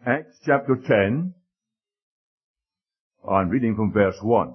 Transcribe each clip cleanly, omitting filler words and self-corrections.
Acts chapter 10, I'm reading from verse 1.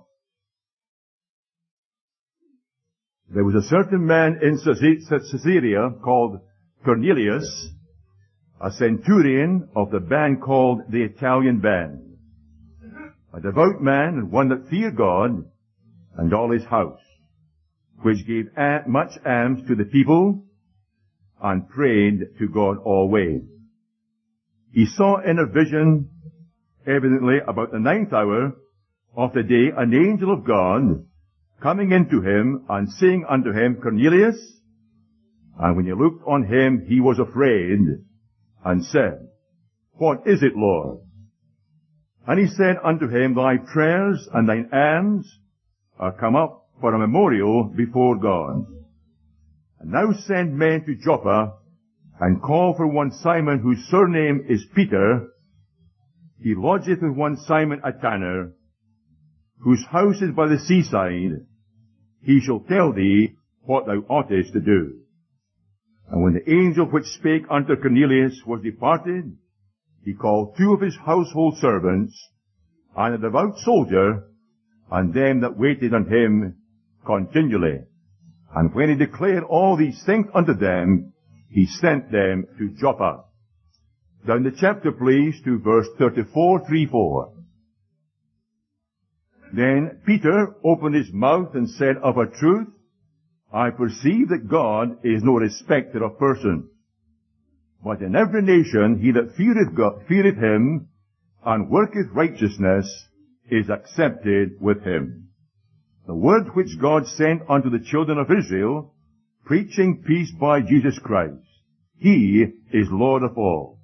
There was a certain man in Caesarea called Cornelius, a centurion of the band called the Italian Band, a devout man and one that feared God and all his house, which gave much alms to the people and prayed to God always. He saw in a vision, evidently about the 9th hour of the day, an angel of God coming into him and saying unto him, Cornelius. And when he looked on him, he was afraid and said, What is it, Lord? And he said unto him, Thy prayers and thine alms are come up for a memorial before God. And now send men to Joppa, and call for one Simon, whose surname is Peter. He lodgeth with one Simon a tanner, whose house is by the seaside. He shall tell thee what thou oughtest to do. And when the angel which spake unto Cornelius was departed, he called 2 of his household servants, and a devout soldier, and them that waited on him continually. And when he declared all these things unto them, he sent them to Joppa. Down the chapter, please, to verse 34:3-4. Then Peter opened his mouth and said, Of a truth, I perceive that God is no respecter of persons, but in every nation he that feareth him and worketh righteousness is accepted with him. The word which God sent unto the children of Israel, preaching peace by Jesus Christ. He is Lord of all.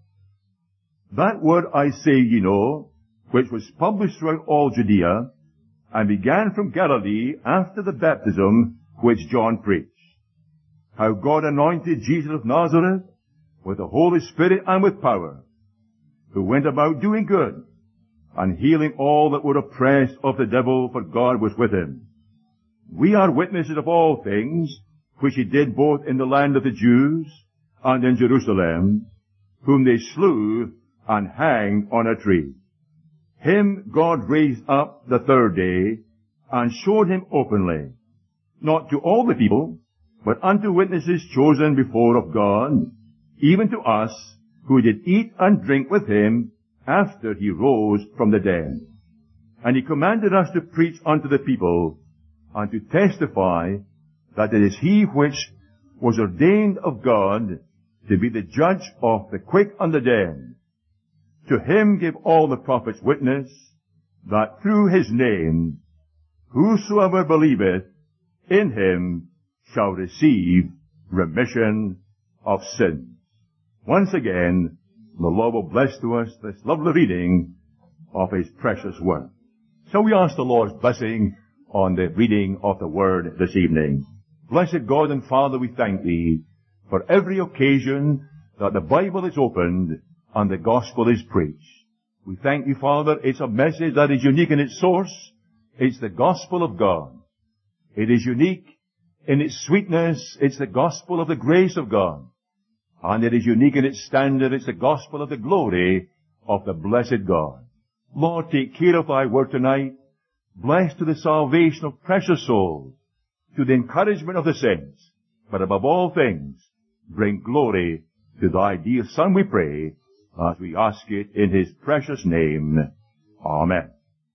That word I say ye know, which was published throughout all Judea, and began from Galilee after the baptism which John preached. How God anointed Jesus of Nazareth with the Holy Spirit and with power, who went about doing good, and healing all that were oppressed of the devil, for God was with him. We are witnesses of all things which he did both in the land of the Jews and in Jerusalem, whom they slew and hanged on a tree. Him God raised up the 3rd day, and showed him openly, not to all the people, but unto witnesses chosen before of God, even to us, who did eat and drink with him after he rose from the dead. And he commanded us to preach unto the people, and to testify that it is he which was ordained of God to be the judge of the quick and the dead. To him give all the prophets witness, that through his name whosoever believeth in him shall receive remission of sins. Once again, the Lord will bless to us this lovely reading of his precious word. So we ask the Lord's blessing on the reading of the word this evening. Blessed God and Father, we thank thee for every occasion that the Bible is opened and the gospel is preached. We thank you, Father, it's a message that is unique in its source. It's the gospel of God. It is unique in its sweetness. It's the gospel of the grace of God. And it is unique in its standard. It's the gospel of the glory of the blessed God. Lord, take care of thy word tonight. Bless to the salvation of precious souls, to the encouragement of the saints, but above all things, bring glory to thy dear Son, we pray, as we ask it in his precious name. Amen.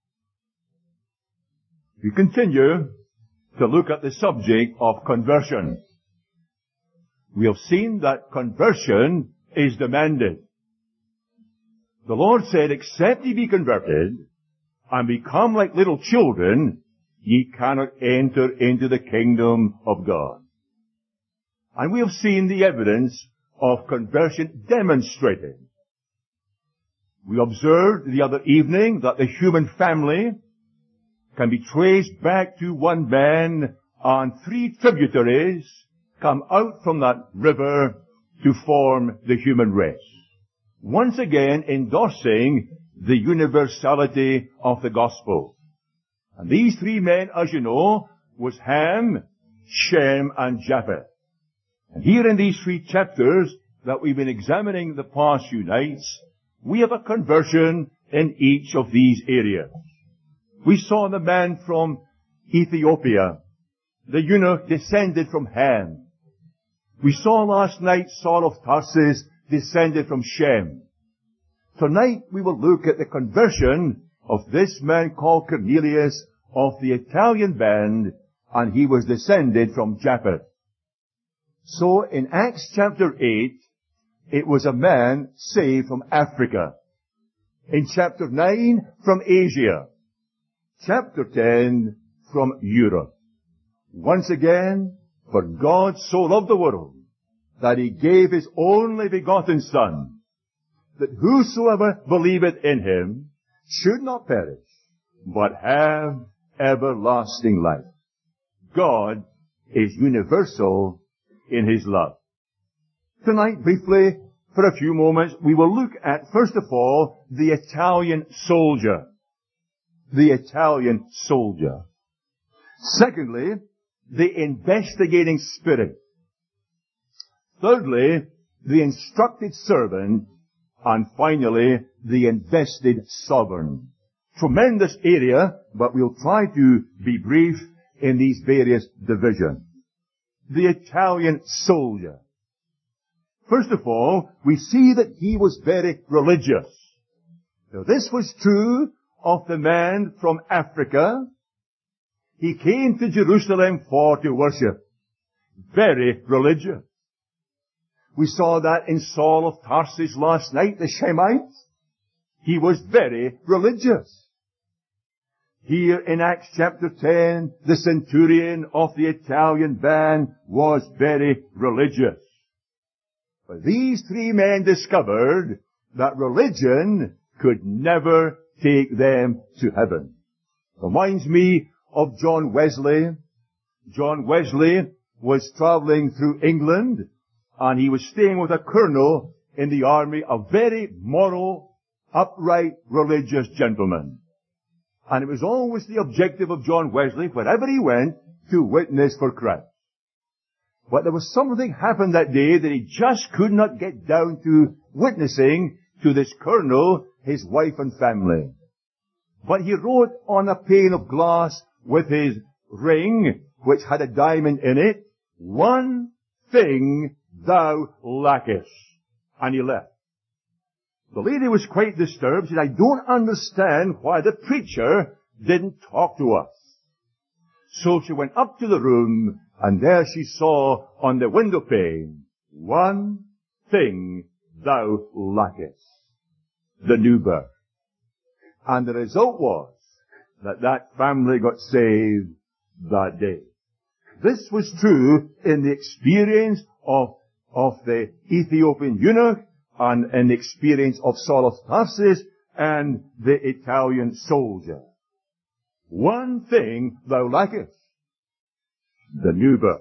We continue to look at the subject of conversion. We have seen that conversion is demanded. The Lord said, except ye be converted and become like little children, ye cannot enter into the kingdom of God. And we have seen the evidence of conversion demonstrated. We observed the other evening that the human family can be traced back to one man, and 3 tributaries come out from that river to form the human race. Once again endorsing the universality of the gospel. And these 3 men, as you know, was Ham, Shem, and Japheth. And here in these 3 chapters that we've been examining the past few nights, we have a conversion in each of these areas. We saw the man from Ethiopia, the eunuch descended from Ham. We saw last night Saul of Tarsus descended from Shem. Tonight we will look at the conversion of this man called Cornelius of the Italian band, and he was descended from Japheth. So in Acts chapter 8, it was a man saved from Africa. In chapter 9, from Asia. Chapter 10, from Europe. Once again, for God so loved the world, that he gave his only begotten Son, that whosoever believeth in him should not perish, but have everlasting life. God is universal in his love. Tonight, briefly, for a few moments, we will look at, first of all, the Italian soldier. The Italian soldier. Secondly, the investigating spirit. Thirdly, the instructed servant. And finally, the invested sovereign. Tremendous area, but we'll try to be brief in these various divisions. The Italian soldier. First of all, we see that he was very religious. Now, this was true of the man from Africa. He came to Jerusalem to worship. Very religious. We saw that in Saul of Tarsus last night, the Shemite. He was very religious. Here in Acts chapter 10, the centurion of the Italian band was very religious. But these three men discovered that religion could never take them to heaven. Reminds me of John Wesley. John Wesley was traveling through England, and he was staying with a colonel in the army, a very moral, upright, religious gentleman. And it was always the objective of John Wesley, wherever he went, to witness for Christ. But there was something happened that day that he just could not get down to witnessing to this colonel, his wife and family. But he wrote on a pane of glass with his ring, which had a diamond in it, "One thing thou lackest." And he left. The lady was quite disturbed. She said, "I don't understand why the preacher didn't talk to us." So she went up to the room, and there she saw on the window pane, "One thing thou lackest." The new birth. And the result was that family got saved that day. This was true in the experience of the Ethiopian eunuch, and in the experience of Saul of Tarsus and the Italian soldier. One thing thou lackest. The new birth.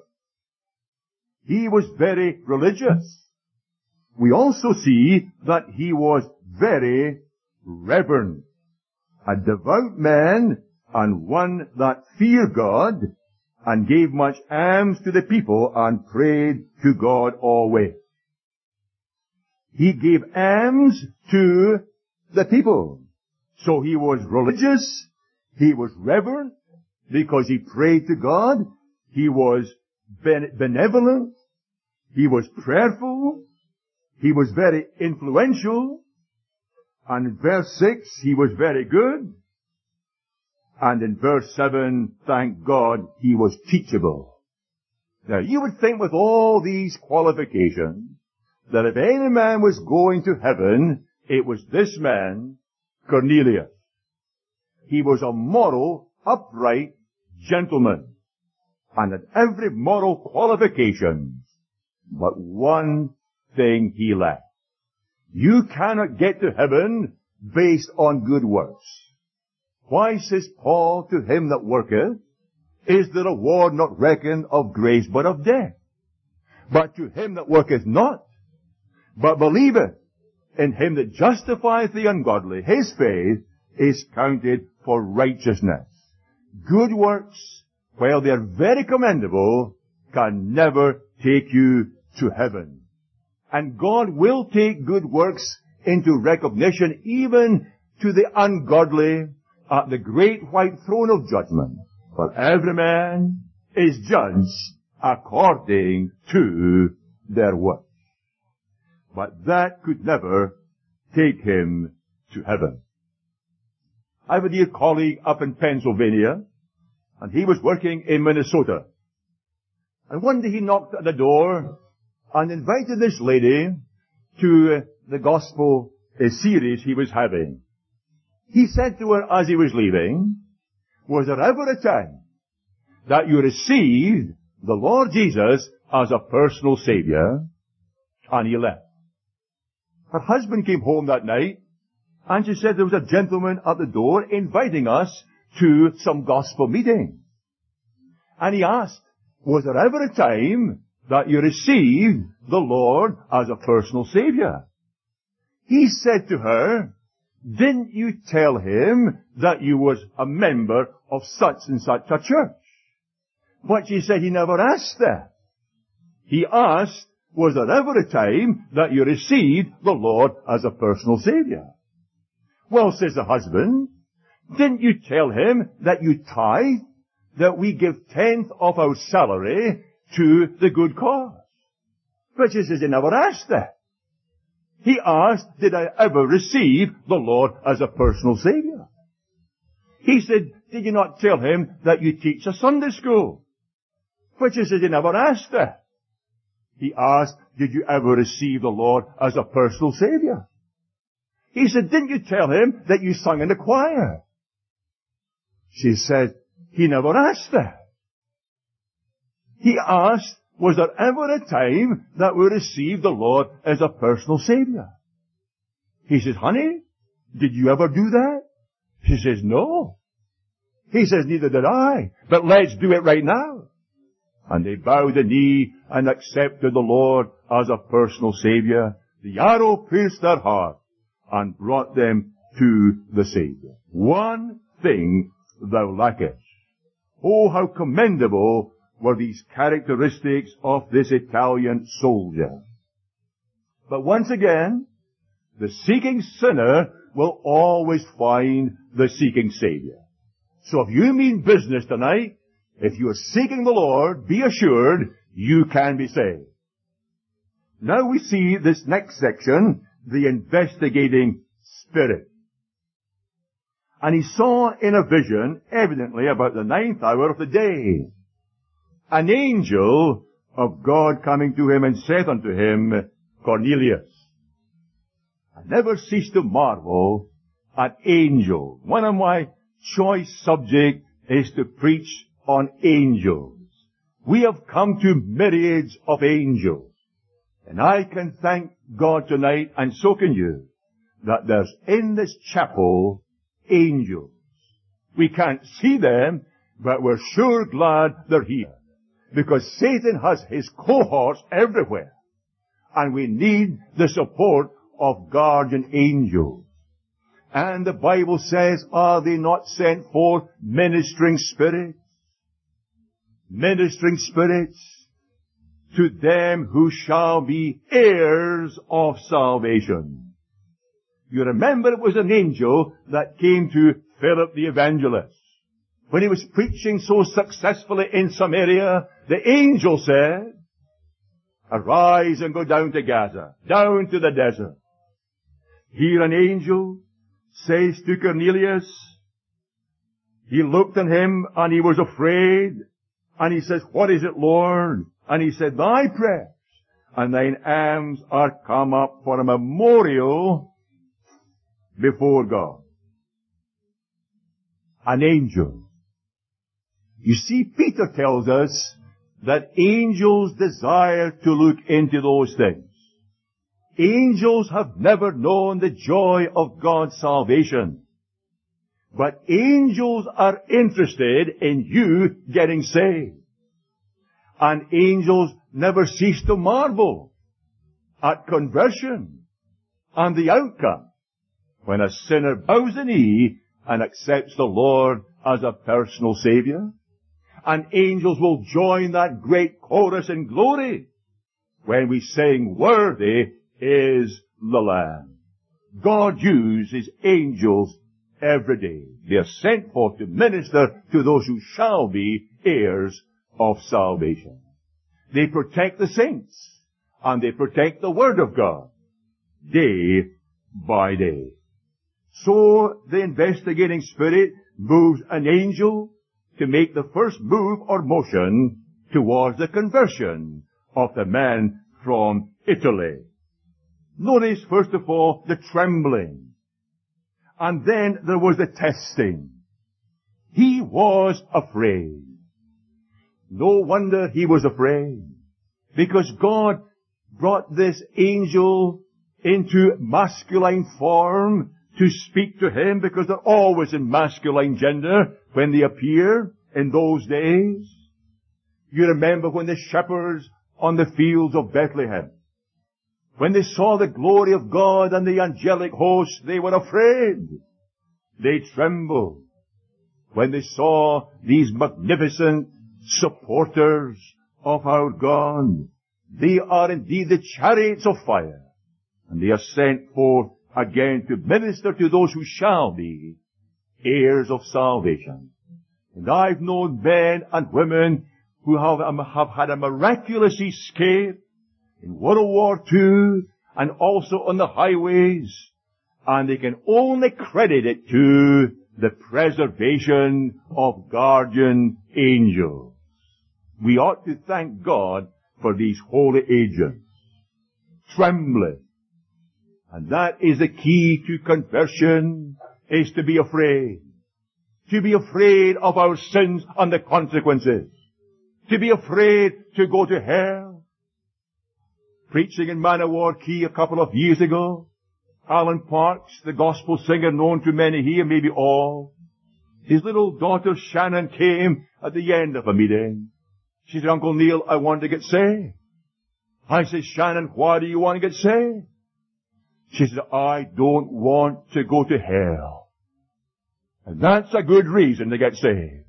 He was very religious. We also see that he was very reverent. A devout man, and one that feared God, and gave much alms to the people, and prayed to God always. He gave alms to the people. So he was religious, he was reverent, because he prayed to God, he was benevolent, he was prayerful, he was very influential, and in verse 6, he was very good, and in verse 7, thank God, he was teachable. Now, you would think with all these qualifications, that if any man was going to heaven, it was this man, Cornelius. He was a moral, upright gentleman, and had every moral qualification, but one thing he lacked. You cannot get to heaven based on good works. Why, says Paul, to him that worketh, is the reward not reckoned of grace, but of death. But to him that worketh not, but believeth in him that justifieth the ungodly, his faith is counted for righteousness. Good works, while they are very commendable, can never take you to heaven. And God will take good works into recognition even to the ungodly at the great white throne of judgment. For every man is judged according to their works. But that could never take him to heaven. I have a dear colleague up in Pennsylvania, and he was working in Minnesota. And one day he knocked at the door and invited this lady to the gospel series he was having. He said to her as he was leaving, was there ever a time that you received the Lord Jesus as a personal Savior? And he left. Her husband came home that night, and she said there was a gentleman at the door inviting us to some gospel meeting. And he asked, was there ever a time that you received the Lord as a personal Savior? He said to her, didn't you tell him that you was a member of such and such a church? But she said he never asked that. He asked, was there ever a time that you received the Lord as a personal Savior? Well, says the husband, didn't you tell him that you tithe, that we give 10th of our salary to the good cause? But she says he never asked that. He asked, did I ever receive the Lord as a personal Savior? He said, did you not tell him that you teach a Sunday school? But she said he never asked that. He asked, did you ever receive the Lord as a personal Savior? He said, didn't you tell him that you sung in the choir? She said, he never asked that. He asked, was there ever a time that we received the Lord as a personal Savior? He says, honey, did you ever do that? She says, no. He says, neither did I, but let's do it right now. And they bowed the knee and accepted the Lord as a personal Savior. The arrow pierced their heart and brought them to the Savior. One thing thou lackest. Oh, how commendable were these characteristics of this Italian soldier. But once again, the seeking sinner will always find the seeking Savior. So if you mean business tonight, if you are seeking the Lord, be assured you can be saved. Now we see this next section, the investigating spirit. And he saw in a vision, evidently about the 9th hour of the day, an angel of God coming to him and said unto him, Cornelius. I never cease to marvel at angels. One of my choice subjects is to preach on angels. We have come to myriads of angels. And I can thank God tonight, and so can you, that there's in this chapel angels. We can't see them, but we're sure glad they're here. Because Satan has his cohorts everywhere. And we need the support of guardian angels. And the Bible says, are they not sent forth ministering spirits? Ministering spirits to them who shall be heirs of salvation. You remember it was an angel that came to Philip the evangelist. When he was preaching so successfully in Samaria, the angel said, arise and go down to Gaza, down to the desert. Here an angel says to Cornelius, he looked at him and he was afraid, and he says, what is it, Lord? And he said, thy prayers and thine alms are come up for a memorial before God. An angel. You see, Peter tells us that angels desire to look into those things. Angels have never known the joy of God's salvation. But angels are interested in you getting saved. And angels never cease to marvel at conversion and the outcome when a sinner bows the knee and accepts the Lord as a personal Savior. And angels will join that great chorus in glory when we sing, worthy is the Lamb. God uses angels every day. They are sent forth to minister to those who shall be heirs of salvation. They protect the saints, and they protect the Word of God day by day. So the investigating spirit moves an angel to make the first move or motion towards the conversion of the man from Italy. Notice, first of all, the trembling. And then there was the testing. He was afraid. No wonder he was afraid, because God brought this angel into masculine form to speak to him, because they're always in masculine gender when they appear in those days. You remember when the shepherds on the fields of Bethlehem, when they saw the glory of God and the angelic host, they were afraid. They trembled. When they saw these magnificent supporters of our God, they are indeed the chariots of fire, and they are sent forth again to minister to those who shall be heirs of salvation. And I've known men and women who have had a miraculous escape in World War II and also on the highways, and they can only credit it to the preservation of guardian angels. We ought to thank God for these holy agents. Trembling. And that is the key to conversion, is to be afraid. To be afraid of our sins and the consequences. To be afraid to go to hell. Preaching in Man-o-War Key a couple of years ago, Alan Parks, the gospel singer known to many here, maybe all, his little daughter Shannon came at the end of a meeting. She said, Uncle Neil, I want to get saved. I said, Shannon, why do you want to get saved? She said, I don't want to go to hell. And that's a good reason to get saved.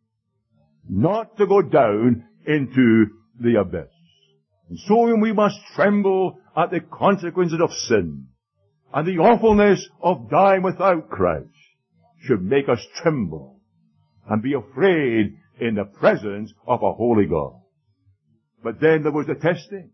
Not to go down into the abyss. And so we must tremble at the consequences of sin. And the awfulness of dying without Christ should make us tremble and be afraid in the presence of a holy God. But then there was the testing.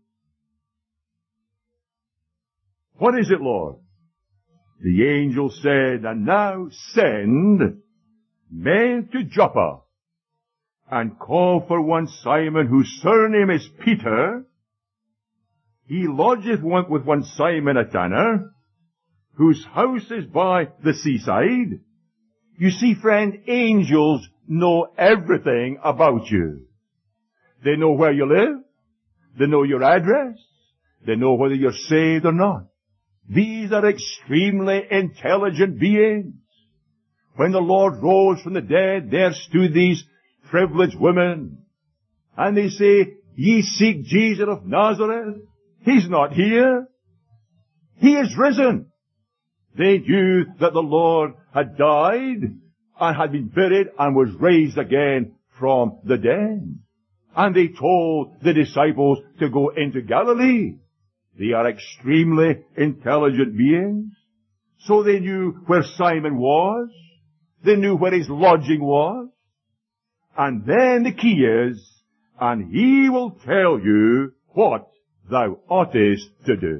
What is it, Lord? The angel said, and now send men to Joppa and call for one Simon, whose surname is Peter. He lodgeth with one Simon a tanner, whose house is by the seaside. You see, friend, angels know everything about you. They know where you live. They know your address. They know whether you're saved or not. These are extremely intelligent beings. When the Lord rose from the dead, there stood these privileged women. And they say, ye seek Jesus of Nazareth. He's not here. He is risen. They knew that the Lord had died and had been buried and was raised again from the dead. And they told the disciples to go into Galilee. They are extremely intelligent beings. So they knew where Simon was. They knew where his lodging was. And then the key is, and he will tell you what thou oughtest to do.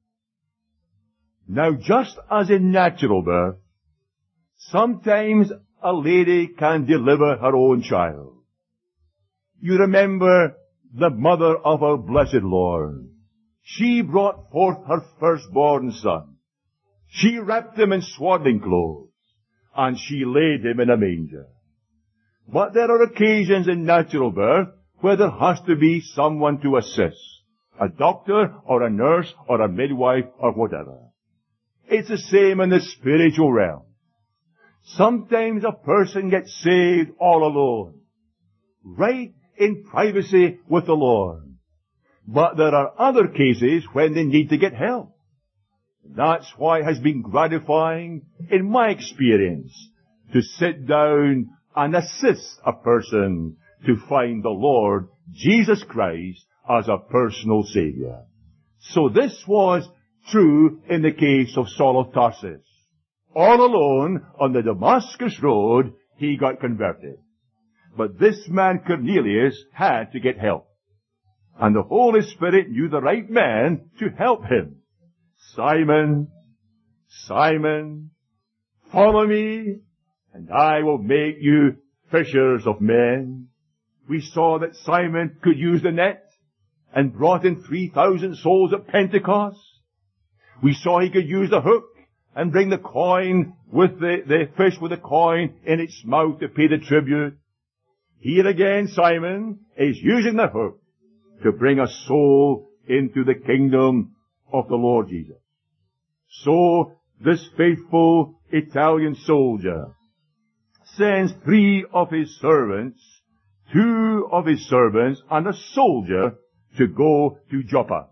Now, just as in natural birth, sometimes a lady can deliver her own child. You remember the mother of our blessed Lord. She brought forth her firstborn son. She wrapped him in swaddling clothes, and she laid him in a manger. But there are occasions in natural birth where there has to be someone to assist. A doctor or a nurse or a midwife or whatever. It's the same in the spiritual realm. Sometimes a person gets saved all alone, right in privacy with the Lord. But there are other cases when they need to get help. That's why it has been gratifying, in my experience, to sit down and assist a person to find the Lord Jesus Christ as a personal Savior. So this was true in the case of Saul of Tarsus. All alone on the Damascus road, he got converted. But this man Cornelius had to get help. And the Holy Spirit knew the right man to help him. Simon, Simon, follow me, and I will make you fishers of men. We saw that Simon could use the net and brought in 3,000 souls at Pentecost. We saw he could use the hook and bring the coin with the fish with the coin in its mouth to pay the tribute. Here again, Simon is using the hook to bring a soul into the kingdom of the Lord Jesus. So, this faithful Italian soldier sends 3 of his servants, 2 of his servants, and a soldier to go to Joppa.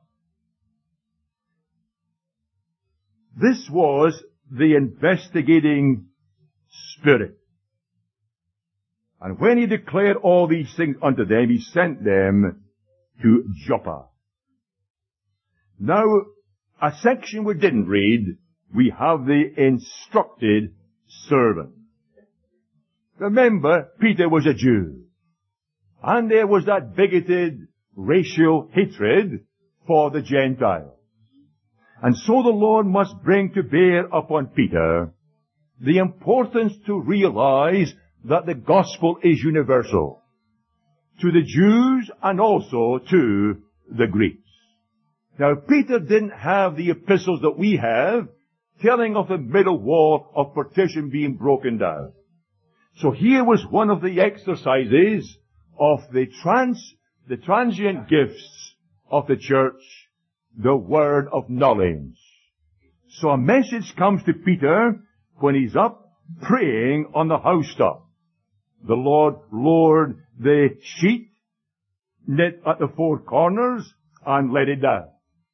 This was the investigating spirit. And when he declared all these things unto them, he sent them to Joppa. Now, a section we didn't read, we have the instructed servant. Remember, Peter was a Jew. And there was that bigoted racial hatred for the Gentiles. And so the Lord must bring to bear upon Peter the importance to realize that the gospel is universal to the Jews and also to the Greeks. Now, Peter didn't have the epistles that we have telling of the middle wall of partition being broken down. So here was one of the exercises of the transient gifts of the church, the word of knowledge. So a message comes to Peter when he's up praying on the housetop. The Lord lowered the sheet, knit at the 4 corners, and let it down.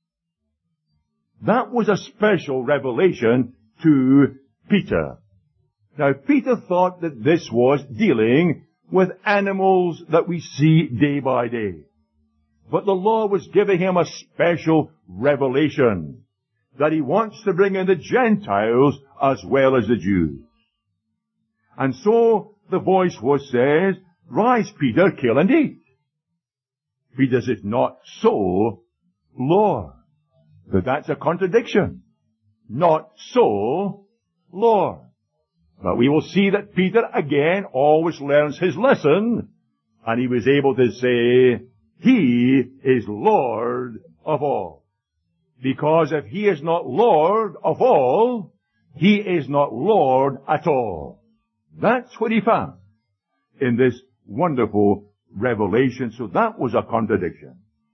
That was a special revelation to Peter. Now, Peter thought that this was dealing with animals that we see day by day. But the Lord was giving him a special revelation that he wants to bring in the Gentiles as well as the Jews. And so the voice says, "Rise, Peter, kill and eat." Peter says, "Not so, Lord." But that's a contradiction. Not so, Lord. But we will see that Peter again always learns his lesson, and he was able to say, He is Lord of all. Because if He is not Lord of all, He is not Lord at all. That's what he found in this wonderful revelation. So that was a contradiction.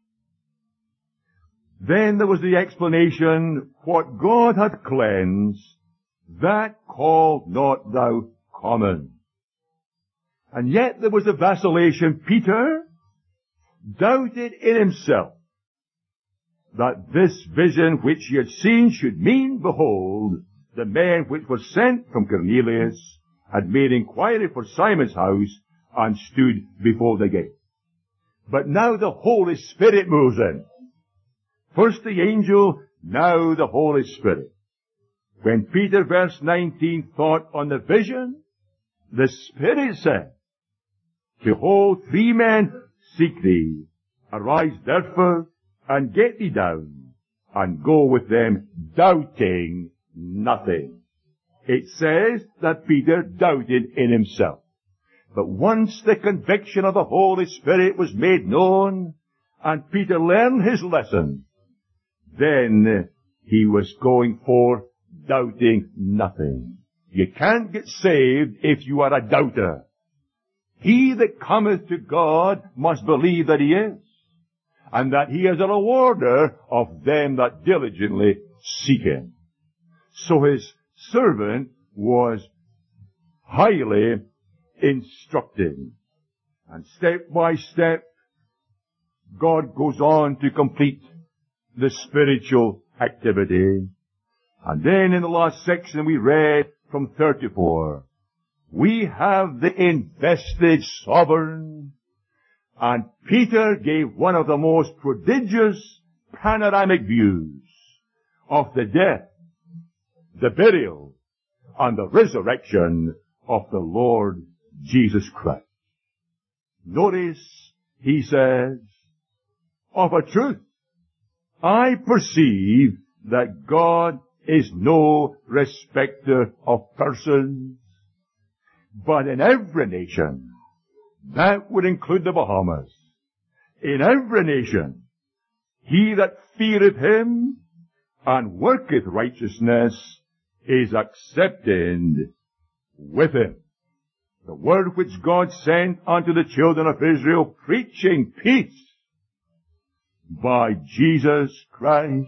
Then there was the explanation, what God hath cleansed, that call not thou common. And yet there was a vacillation. Peter doubted in himself that this vision which he had seen should mean, behold, the men which were sent from Cornelius had made inquiry for Simon's house and stood before the gate. But now the Holy Spirit moves in. First the angel, now the Holy Spirit. When Peter, verse 19, thought on the vision, the Spirit said, Behold, 3 men seek thee. Arise therefore, and get thee down, and go with them, doubting nothing. It says that Peter doubted in himself. But once the conviction of the Holy Spirit was made known, and Peter learned his lesson, then he was going forth doubting nothing. You can't get saved if you are a doubter. He that cometh to God must believe that He is, and that He is a rewarder of them that diligently seek Him. So his servant was highly instructed. And step by step, God goes on to complete the spiritual activity. And then in the last section we read from 34, we have the invested sovereign. And Peter gave one of the most prodigious panoramic views of the death, the burial, and the resurrection of the Lord Jesus Christ. Notice, he says, of a truth, I perceive that God is no respecter of persons, but in every nation, that would include the Bahamas, in every nation, he that feareth him and worketh righteousness is accepted with him. The word which God sent unto the children of Israel, preaching peace by Jesus Christ.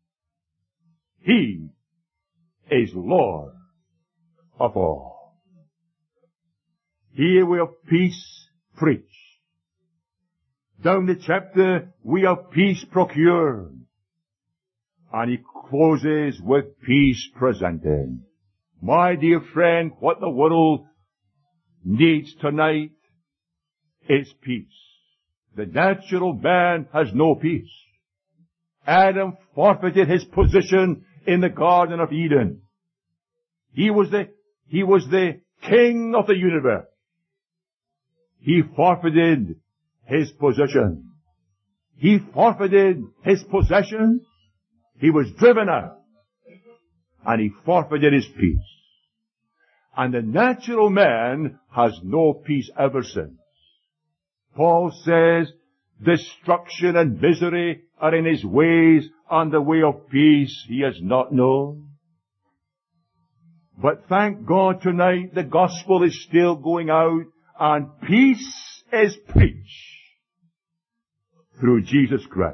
He is Lord of all. Here we have peace preached. Down the chapter we have peace procured. And he closes with peace presented. My dear friend, what the world needs tonight is peace. The natural man has no peace. Adam forfeited his position in the Garden of Eden. He was the king of the universe. He forfeited his position. He forfeited his possession. He was driven out. And he forfeited his peace. And the natural man has no peace ever since. Paul says, destruction and misery are in his ways, and the way of peace he has not known. But thank God tonight the gospel is still going out, and peace is preached through Jesus Christ.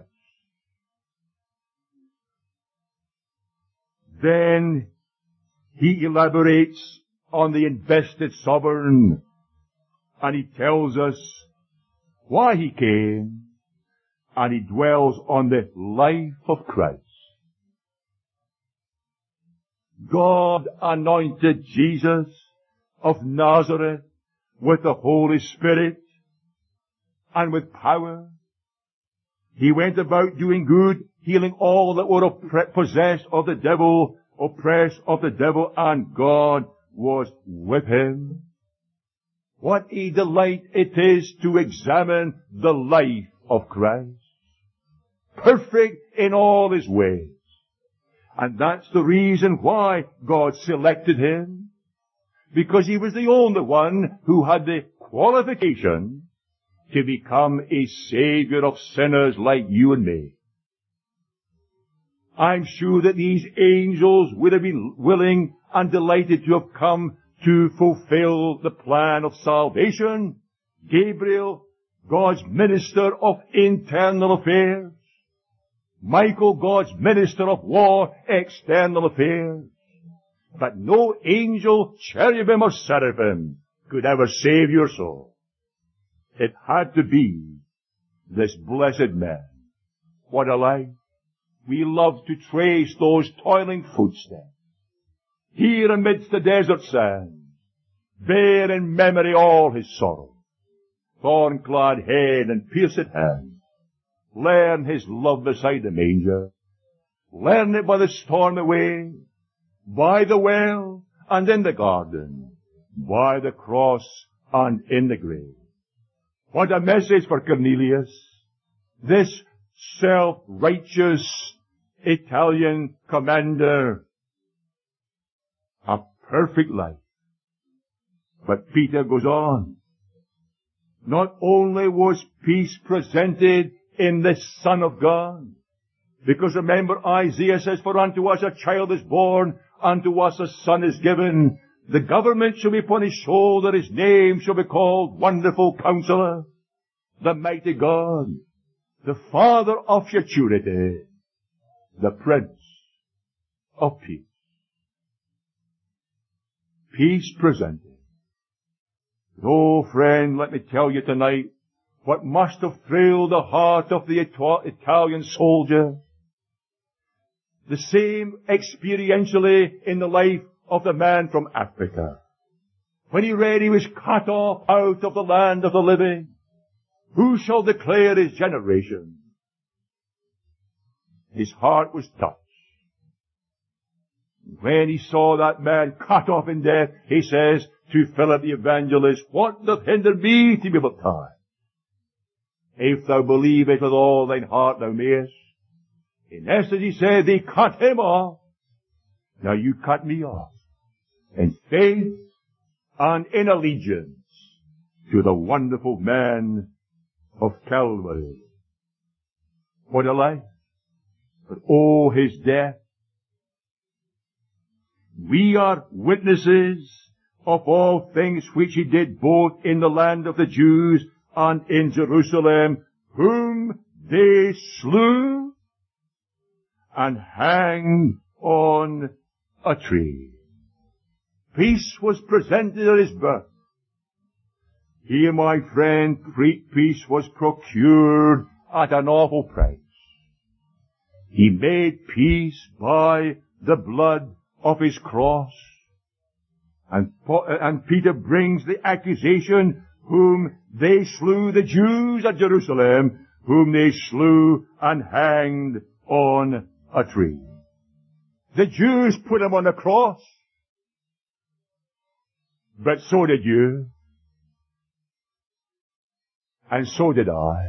Then he elaborates on the invested sovereign, and he tells us why he came, and he dwells on the life of Christ. God anointed Jesus of Nazareth with the Holy Spirit and with power. He went about doing good, healing all that were possessed of the devil, oppressed of the devil, and God was with him. What a delight it is to examine the life of Christ. Perfect in all his ways. And that's the reason why God selected him. Because he was the only one who had the qualification to become a savior of sinners like you and me. I'm sure that these angels would have been willing and delighted to have come to fulfill the plan of salvation. Gabriel, God's minister of internal affairs. Michael, God's minister of war, external affairs. But no angel, cherubim or seraphim could ever save your soul. It had to be this blessed man. What a life. We love to trace those toiling footsteps. Here amidst the desert sand, bear in memory all his sorrow. Thorn-clad head and pierced hand. Learn his love beside the manger. Learn it by the stormy way, by the well and in the garden, by the cross and in the grave. What a message for Cornelius, this self-righteous Italian commander. A perfect life. But Peter goes on. Not only was peace presented in the Son of God, because remember Isaiah says, for unto us a child is born, unto us a son is given, the government shall be upon his shoulder, his name shall be called Wonderful Counselor, the Mighty God, the Father of Futurity, the Prince of Peace. Peace presented. Oh, friend, let me tell you tonight what must have thrilled the heart of the Italian soldier. The same experientially in the life of the man from Africa. When he read he was cut off out of the land of the living, who shall declare his generation? His heart was touched. When he saw that man cut off in death, he says to Philip the evangelist, "What doth hinder me to be baptized? If thou believe it with all thine heart, thou mayest." In essence, he said, they cut him off. Now you cut me off. In faith and in allegiance to the wonderful man of Calvary. What a life. But oh, his death. We are witnesses of all things which he did both in the land of the Jews and in Jerusalem, whom they slew and hanged on a tree. Peace was presented at his birth. Here, my friend, peace was procured at an awful price. He made peace by the blood of his cross. And Peter brings the accusation, whom they slew, the Jews at Jerusalem, whom they slew and hanged on a tree. The Jews put him on a cross. But so did you. And so did I.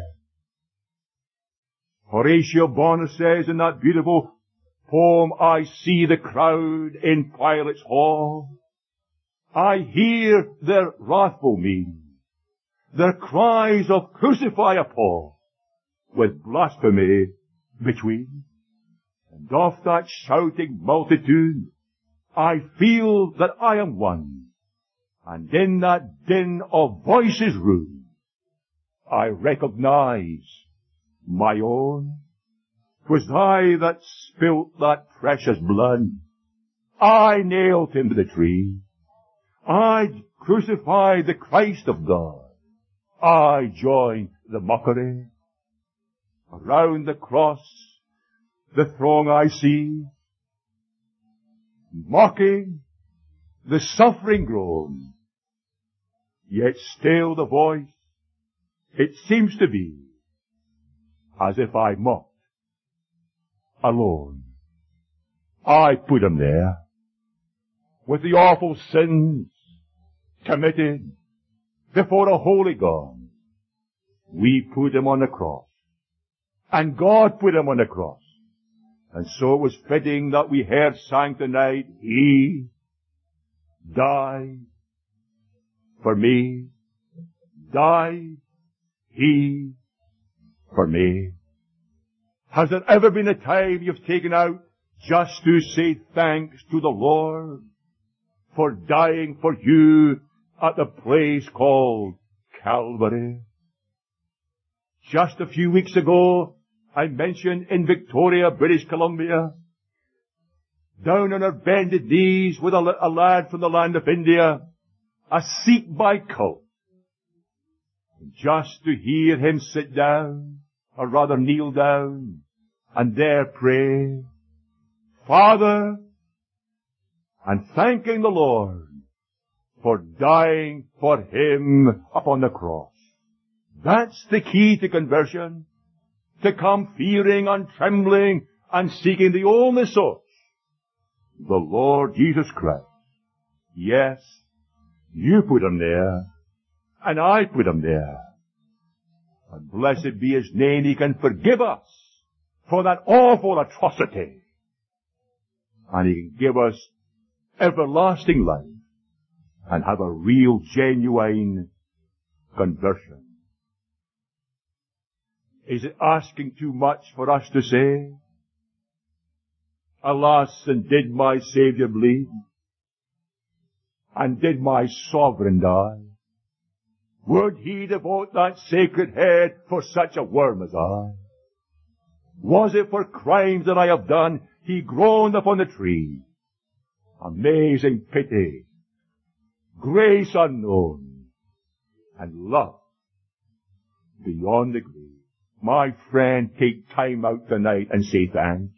Horatio Bonner says in that beautiful poem, "I see the crowd in Pilate's hall. I hear their wrathful mien. Their cries of crucify Paul, with blasphemy between. And of that shouting multitude, I feel that I am one. And in that din of voices rude, I recognize my own. 'Twas I that spilt that precious blood. I nailed him to the tree. I crucified the Christ of God. I joined the mockery. Around the cross, the throng I see, mocking, the suffering groan. Yet still the voice, it seems to be, as if I mocked alone. I put him there, with the awful sins committed before a holy God. We put him on the cross. And God put him on the cross. And so it was fitting that we heard sang tonight, He died for me. Died He for me. Has there ever been a time you've taken out just to say thanks to the Lord for dying for you at the place called Calvary? Just a few weeks ago, I mentioned in Victoria, British Columbia, down on her bended knees with a lad from the land of India, a Sikh by cult. Just to hear him sit down, or rather kneel down, and there pray, Father, and thanking the Lord for dying for him upon the cross. That's the key to conversion. To come fearing and trembling and seeking the only source, the Lord Jesus Christ. Yes, you put him there, and I put him there. And blessed be his name, he can forgive us for that awful atrocity. And he can give us everlasting life and have a real, genuine conversion. Is it asking too much for us to say, alas, and did my Saviour bleed? And did my Sovereign die? Would he devote that sacred head for such a worm as I? Was it for crimes that I have done he groaned upon the tree? Amazing pity, grace unknown, and love beyond the grave. My friend, take time out tonight and say thanks.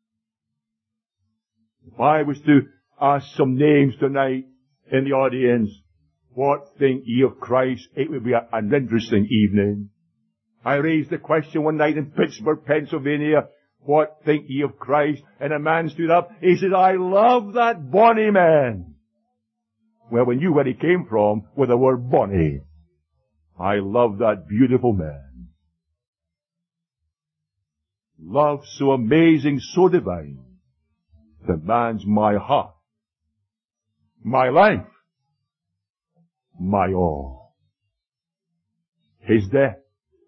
If I was to ask some names tonight in the audience, what think ye of Christ? It would be an interesting evening. I raised the question one night in Pittsburgh, Pennsylvania, what think ye of Christ? And a man stood up. He said, I love that bonny man. Well, we knew where he came from with the word bonny. I love that beautiful man. Love so amazing, so divine. The man's my heart, my life, my all. His death.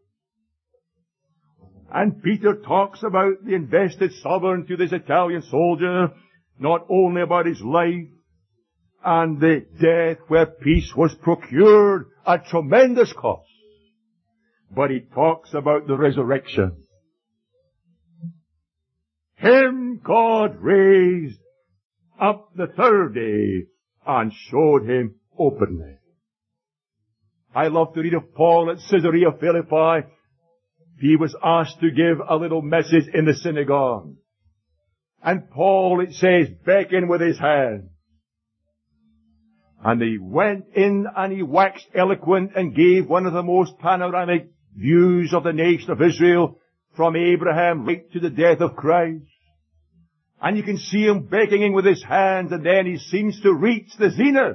And Peter talks about the invested sovereign to this Italian soldier, not only about his life and the death where peace was procured at tremendous cost, but he talks about the resurrection. Him God raised up the third day and showed him openly. I love to read of Paul at Caesarea Philippi. He was asked to give a little message in the synagogue. And Paul, it says, beckoned with his hand. And he went in and he waxed eloquent and gave one of the most panoramic views of the nation of Israel from Abraham right to the death of Christ. And you can see him beckoning with his hand, and then he seems to reach the zenith.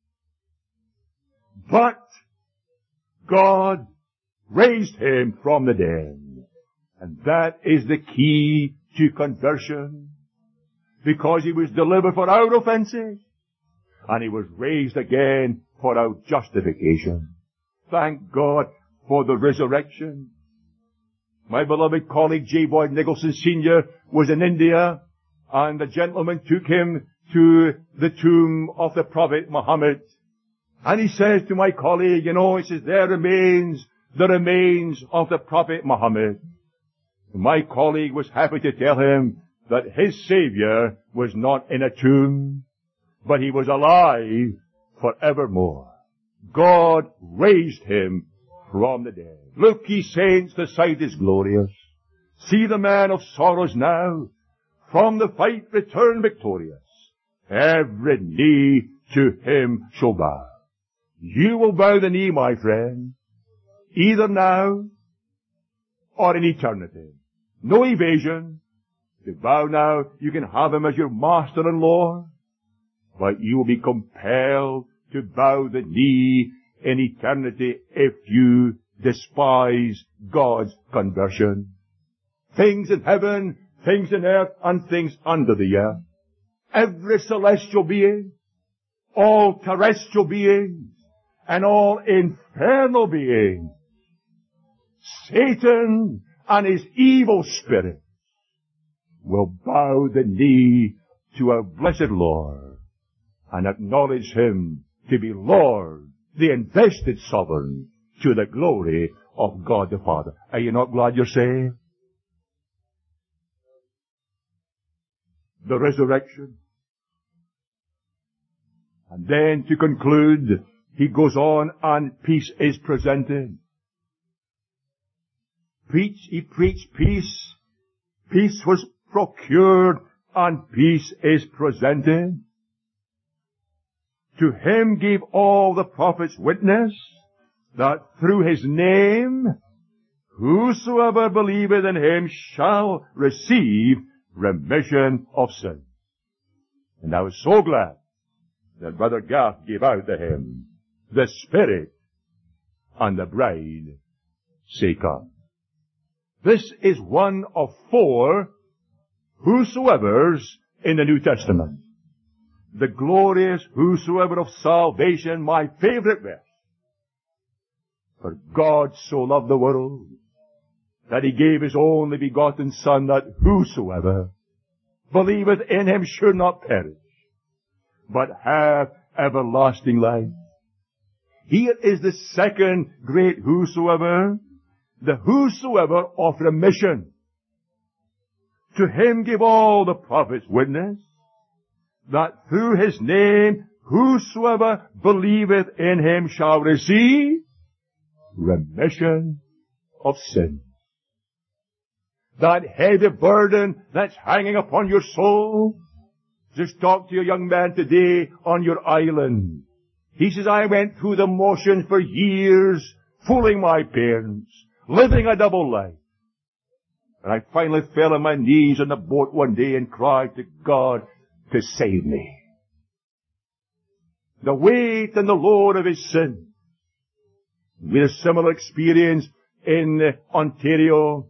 But God raised him from the dead. And that is the key to conversion. Because he was delivered for our offenses. And he was raised again for our justification. Thank God for the resurrection. My beloved colleague J. Boyd Nicholson Sr. was in India, and the gentleman took him to the tomb of the Prophet Muhammad. And he says to my colleague, he says, there remains the remains of the Prophet Muhammad. My colleague was happy to tell him that his Savior was not in a tomb, but he was alive forevermore. God raised him from the dead. Look, ye saints, the sight is glorious. See the man of sorrows now, from the fight return victorious. Every knee to him shall bow. You will bow the knee, my friend, either now or in eternity. No evasion. To bow now, you can have him as your master and Lord, but you will be compelled to bow the knee in eternity if you despise God's conversion. Things in heaven, things in earth, and things under the earth. Every celestial being, all terrestrial beings, and all infernal beings, Satan and his evil spirit will bow the knee to our blessed Lord and acknowledge him to be Lord, the invested sovereign, to the glory of God the Father. Are you not glad you're saved? The resurrection. And then to conclude, he goes on and peace is presented. He preached peace. Peace was procured and peace is presented. To him gave all the prophets witness that through his name whosoever believeth in him shall receive remission of sin. And I was so glad that Brother Garth gave out the hymn, the Spirit and the Bride say come. This is one of 4 whosoevers in the New Testament. The glorious whosoever of salvation, my favorite verse. For God so loved the world that he gave his only begotten Son, that whosoever believeth in him should not perish, but have everlasting life. Here is the second great whosoever, the whosoever of remission. To him give all the prophets witness that through his name whosoever believeth in him shall receive remission of sin. That heavy burden that's hanging upon your soul. Just talked to a young man today on your island. He says, I went through the motions for years, fooling my parents, living a double life. And I finally fell on my knees on the boat one day and cried to God to save me. The weight and the load of his sin. We had a similar experience in Ontario,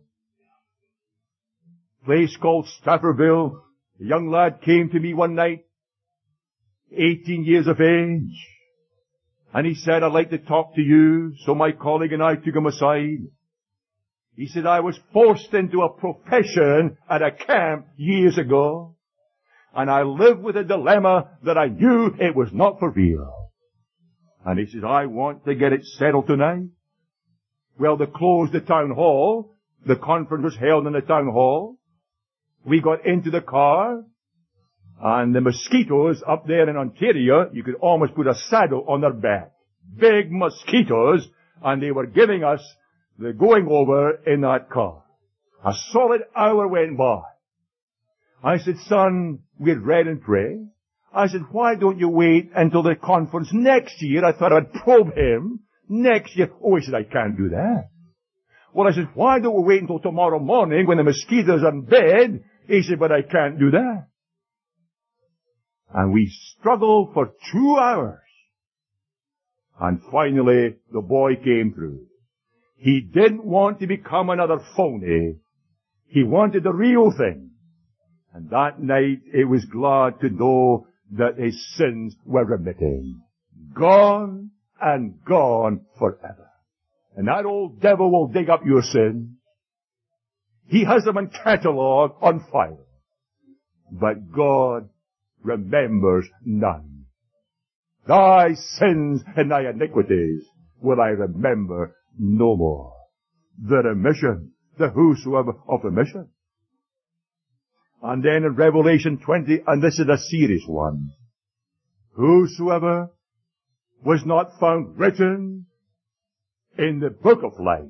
a place called Staffordville. A young lad came to me one night, 18 years of age, and he said, I'd like to talk to you. So my colleague and I took him aside. He said, I was forced into a profession at a camp years ago, and I lived with a dilemma that I knew it was not for real. And he says, I want to get it settled tonight. Well, they closed the town hall. The conference was held in the town hall. We got into the car, and the mosquitoes up there in Ontario, you could almost put a saddle on their back. Big mosquitoes, and they were giving us the going over in that car. A solid hour went by. I said, son, we'd read and prayed. I said, why don't you wait until the conference next year? I thought I'd probe him. Next year. Oh, he said, I can't do that. Well, I said, why don't we wait until tomorrow morning when the mosquitoes are in bed? He said, but I can't do that. And we struggled for 2 hours. And finally, the boy came through. He didn't want to become another phony. He wanted the real thing. And that night, it was glad to know that his sins were remitted. Gone and gone forever. And that old devil will dig up your sins. He has them in catalog on file. But God remembers none. Thy sins and thy iniquities will I remember no more. The remission, the whosoever of remission. And then in Revelation 20, and this is a serious one, whosoever was not found written in the book of life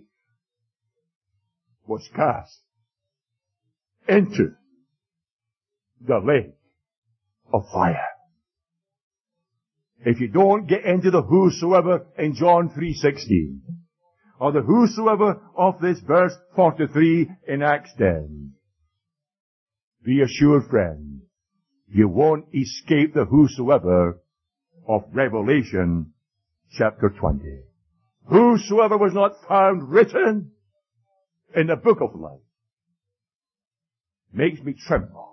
was cast into the lake of fire. If you don't get into the whosoever in John 3:16, or the whosoever of this verse 43 in Acts 10, be assured, friend, you won't escape the whosoever of Revelation chapter 20. Whosoever was not found written in the book of life makes me tremble.